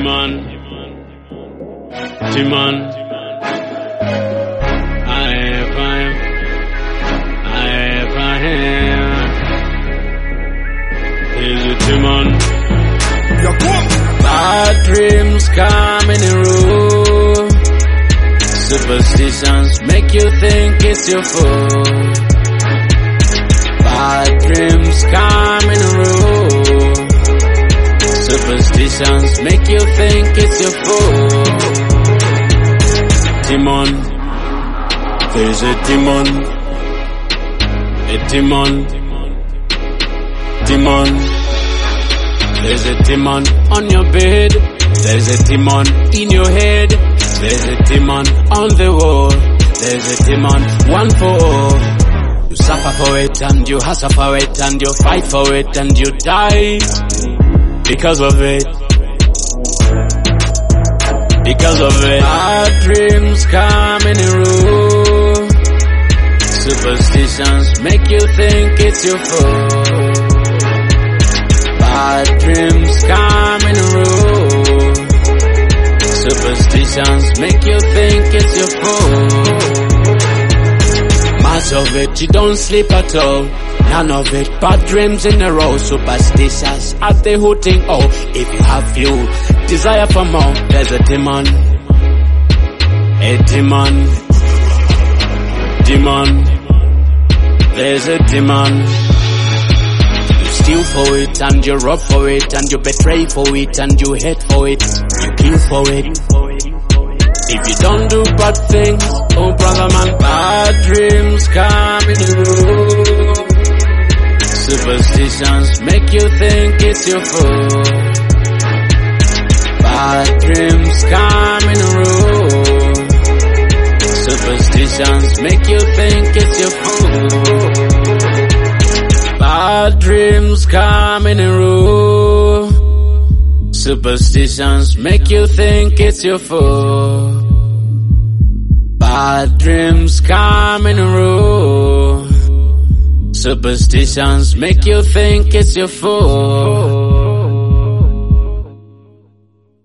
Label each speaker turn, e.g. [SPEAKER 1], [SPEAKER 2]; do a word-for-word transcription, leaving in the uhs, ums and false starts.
[SPEAKER 1] Timon, Timon, I am, I am, is it Timon? Bad dreams come in a row. Superstitions make you think it's your fault. Bad dreams come in a row. Superstitions make you think it's your fault. Demon, there's a demon, a demon, demon. There's a demon on your bed, there's a demon in your head, there's a demon on the wall, there's a demon one for all. You suffer for it and you hustle for it and you fight for it and you die because of it. Because of it. Bad dreams come in a row. Superstitions make you think it's your fault. Bad dreams come in a row. Superstitions make you think it's your fault. Much of it you don't sleep at all. None of it bad dreams in a row. Superstitious at the hooting. Oh, if you have fuel, desire for more, there's a demon. A demon. Demon. There's a demon. You steal for it and you rob for it and you betray for it and you hate for it. You kill for it. If you don't do bad things, oh brother man, bad dreams come in a row. Superstitions make you think it's your fault. Bad dreams come in a row. Superstitions make you think it's your fault. Bad dreams come in a row. Superstitions make you think it's your fault. Bad dreams come in a row. Superstitions make you think it's your fault.